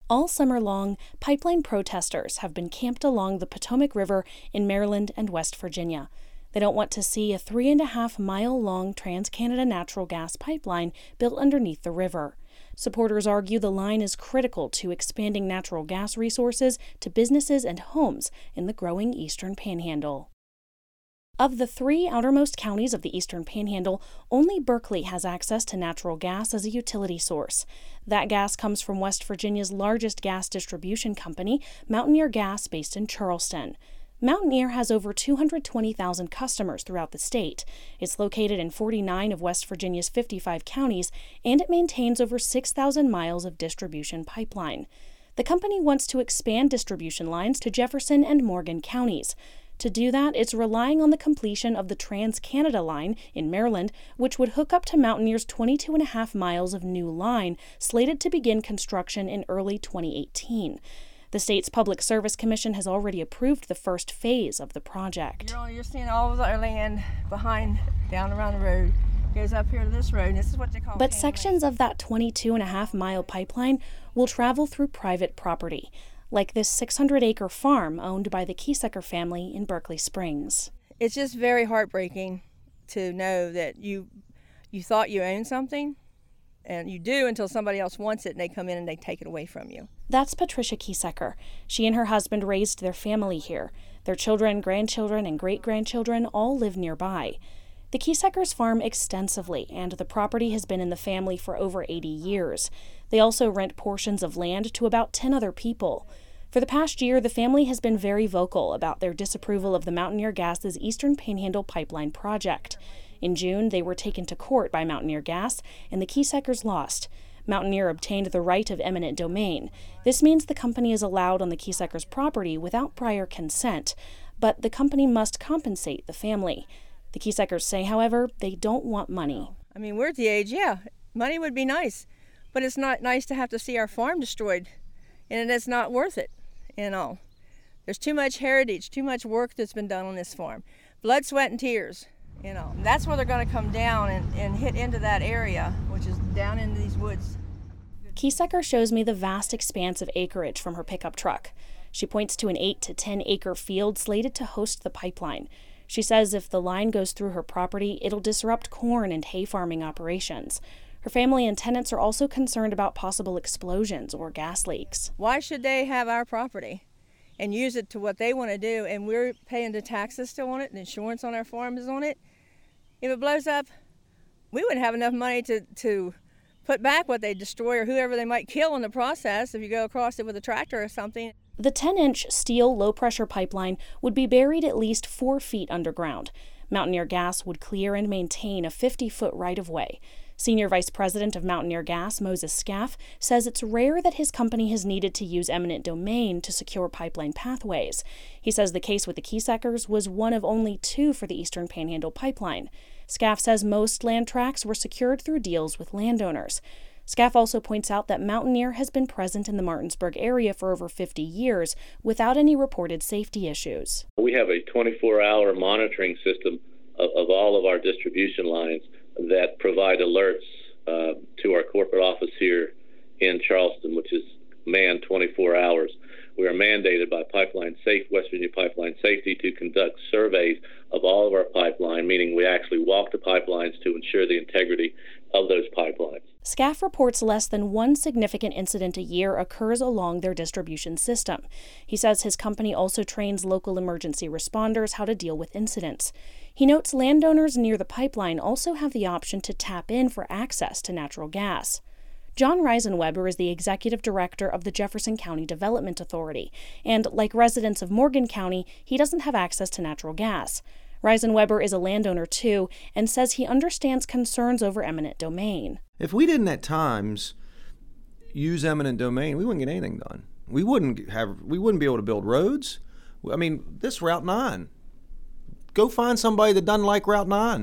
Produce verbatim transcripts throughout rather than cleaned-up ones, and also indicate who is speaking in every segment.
Speaker 1: All summer long, pipeline protesters have been camped along the Potomac River in Maryland and West Virginia. They don't want to see a three and a half mile long TransCanada natural gas pipeline built underneath the river. Supporters argue the line is critical to expanding natural gas resources to businesses and homes in the growing Eastern Panhandle. Of the three outermost counties of the Eastern Panhandle, only Berkeley has access to natural gas as a utility source. That gas comes from West Virginia's largest gas distribution company, Mountaineer Gas, based in Charleston. Mountaineer has over two hundred twenty thousand customers throughout the state. It's located in forty-nine of West Virginia's fifty-five counties, and it maintains over six thousand miles of distribution pipeline. The company wants to expand distribution lines to Jefferson and Morgan counties. To do that, it's relying on the completion of the TransCanada line in Maryland, which would hook up to Mountaineer's twenty-two and a half miles of new line, slated to begin construction in early twenty eighteen. The state's Public Service Commission has already approved the first phase of the project.
Speaker 2: You're, you're seeing all of our land behind, down around the road. It goes up here to this road, and this is what they call
Speaker 1: But sections of that twenty-two and a half mile pipeline will travel through private property, like this six hundred acre farm owned by the Kiesecker family in Berkeley Springs.
Speaker 2: It's just very heartbreaking to know that you you thought you owned something, and you do until somebody else wants it and they come in and they take it away from you.
Speaker 1: That's Patricia Kiesecker. She and her husband raised their family here. Their children, grandchildren, and great-grandchildren all live nearby. The Kieseckers farm extensively, and the property has been in the family for over eighty years. They also rent portions of land to about ten other people. For the past year, the family has been very vocal about their disapproval of the Mountaineer Gas's Eastern Panhandle Pipeline project. In June, they were taken to court by Mountaineer Gas, and the Kieseckers lost. Mountaineer obtained the right of eminent domain. This means the company is allowed on the Kieseckers' property without prior consent, but the company must compensate the family. The Kieseckers say, however, they don't want money.
Speaker 2: I mean, we're at the age, yeah, money would be nice, but it's not nice to have to see our farm destroyed, and it's not worth it, you know. There's too much heritage, too much work that's been done on this farm. Blood, sweat, and tears, you know. And that's where they're going to come down and, and hit into that area, which is down into these woods.
Speaker 1: Kiesecker shows me the vast expanse of acreage from her pickup truck. She points to an eight to ten acre field slated to host the pipeline. She says if the line goes through her property, it'll disrupt corn and hay farming operations. Her family and tenants are also concerned about possible explosions or gas leaks.
Speaker 2: Why should they have our property and use it to what they want to do, and we're paying the taxes still on it, and insurance on our farm is on it? If it blows up, we wouldn't have enough money to, to put back what they destroy or whoever they might kill in the process if you go across it with a tractor or something.
Speaker 1: The ten inch steel low-pressure pipeline would be buried at least four feet underground. Mountaineer Gas would clear and maintain a fifty foot right-of-way. Senior Vice President of Mountaineer Gas, Moses Scaff, says it's rare that his company has needed to use eminent domain to secure pipeline pathways. He says the case with the Kieseckers was one of only two for the Eastern Panhandle Pipeline. Scaff says most land tracts were secured through deals with landowners. Scaff also points out that Mountaineer has been present in the Martinsburg area for over fifty years without any reported safety issues.
Speaker 3: We have a twenty-four hour monitoring system of, of all of our distribution lines that provide alerts uh, to our corporate office here in Charleston, which is manned twenty-four hours. We are mandated by Pipeline Safe, West Virginia Pipeline Safety, to conduct surveys of all of our pipeline, meaning we actually walk the pipelines to ensure the integrity of those pipelines.
Speaker 1: Scaff reports less than one significant incident a year occurs along their distribution system. He says his company also trains local emergency responders how to deal with incidents. He notes landowners near the pipeline also have the option to tap in for access to natural gas. John Reisenweber is the executive director of the Jefferson County Development Authority, and like residents of Morgan County, he doesn't have access to natural gas. Reisenweber is a landowner too, and says he understands concerns over eminent domain.
Speaker 4: If we didn't at times use eminent domain, we wouldn't get anything done. We wouldn't have. We wouldn't be able to build roads. I mean, this Route nine. Go find somebody that doesn't like Route nine.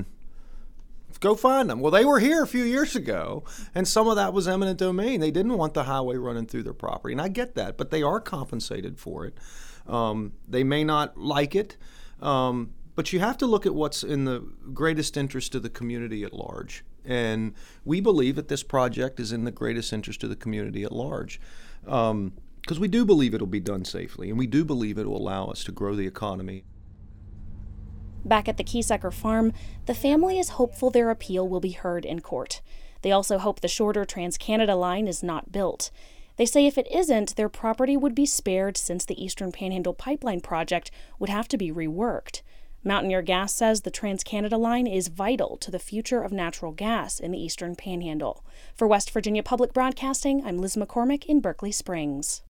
Speaker 4: Go find them. Well, they were here a few years ago, and some of that was eminent domain. They didn't want the highway running through their property, and I get that, but they are compensated for it. Um, they may not like it, um, but you have to look at what's in the greatest interest of the community at large. And we believe that this project is in the greatest interest of the community at large. Um, because we do believe it'll be done safely, and we do believe it will allow us to grow the economy.
Speaker 1: Back at the Kiesecker farm, the family is hopeful their appeal will be heard in court. They also hope the shorter TransCanada line is not built. They say if it isn't, their property would be spared since the Eastern Panhandle Pipeline project would have to be reworked. Mountaineer Gas says the TransCanada line is vital to the future of natural gas in the Eastern Panhandle. For West Virginia Public Broadcasting, I'm Liz McCormick in Berkeley Springs.